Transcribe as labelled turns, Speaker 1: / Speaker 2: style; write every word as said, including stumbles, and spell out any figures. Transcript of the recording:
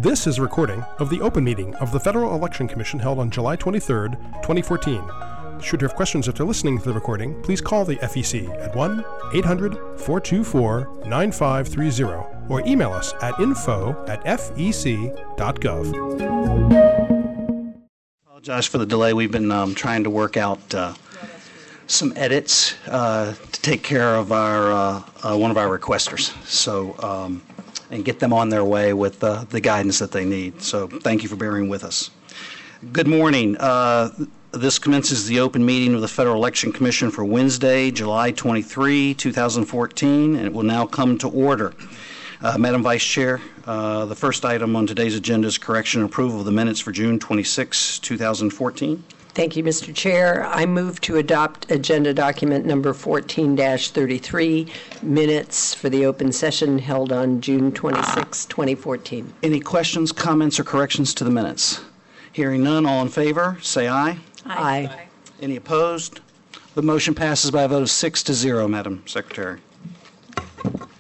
Speaker 1: This is a recording of the open meeting of the Federal Election Commission held on July twenty-third, twenty fourteen. Should you have questions after listening to the recording, please call the F E C at one eight hundred, four two four, nine five three zero or email us at info at f e c dot gov.
Speaker 2: Apologize for the delay. We've been um, trying to work out uh, some edits uh, to take care of our uh, uh, one of our requesters. So. Um, and get them on their way with uh, the guidance that they need. So thank you for bearing with us. Good morning. Uh, this commences the open meeting of the Federal Election Commission for Wednesday, July twenty-third, two thousand fourteen, and it will now come to order. Uh, Madam Vice Chair, uh, the first item on today's agenda is correction and approval of the minutes for June twenty-sixth, two thousand fourteen.
Speaker 3: Thank you, Mister Chair. I move to adopt agenda document number fourteen dash thirty-three, minutes for the open session held on June twenty-sixth, twenty fourteen.
Speaker 2: Any questions, comments, or corrections to the minutes? Hearing none, all in favor, say aye.
Speaker 3: Aye. Aye.
Speaker 2: Any opposed? The motion passes by a vote of six to zero, Madam Secretary.